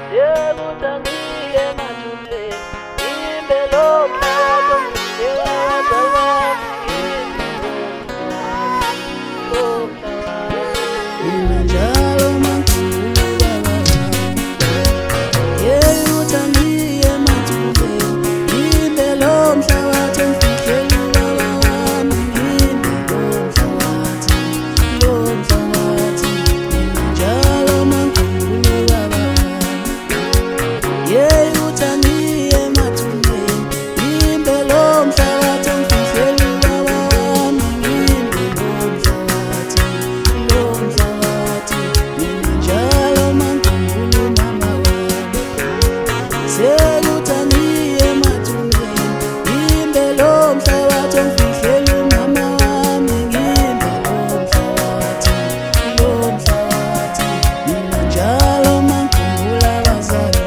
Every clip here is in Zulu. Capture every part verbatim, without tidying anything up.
Yekuthandiye mathuneni ngimbe lo mhlabathi ongifihlela abazalwane lo mhlabathi. Mina njalo makhulu baba yekuthandiye mathuneni ngimbe lo mhlabathi ongifihlela ubaba wami ngimbe lo mhlabathi lo mhlabathi. Mina njalo makhulu baba yekuthandiye mathuneni ngimbe lo mhlabathi ongifihlela ubaba wami ngimbe lo mhlabathi lo mhlabathi. Mina njalo makhulu mama wami sekuthandiye mathuneni ngimbe lo mhlabathi ongifihlela umama wami ngimbe lo mhlabathi lo mhlabathi. Mina njalo makhulu abazali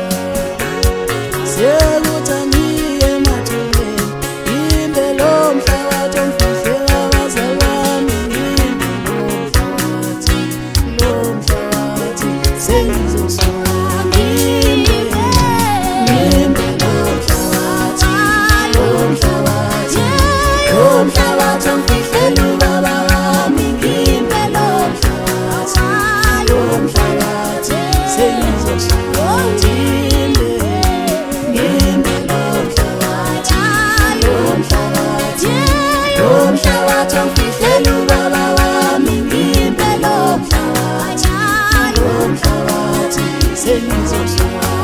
sekuthandiye mathuneni ngimbe lo mhlabathi ongifihlela abazalwane ngimbe lo mhlabathi lo mhlabathi. Sengizosuka ngimbe ngimbe lo mhlabathi lo mhlabathi lo mhlabathi ongifihlela ubaba wami ngimbe lo mhlabathi lo mhlabathi. Sengizosuka ngimbe ngimbe lo mhlabathi lo mhlabathi lo mhlabathi ongifihlela ubaba wami ngimbe lo mhlabathi lo mhlabathi. Sengizosuka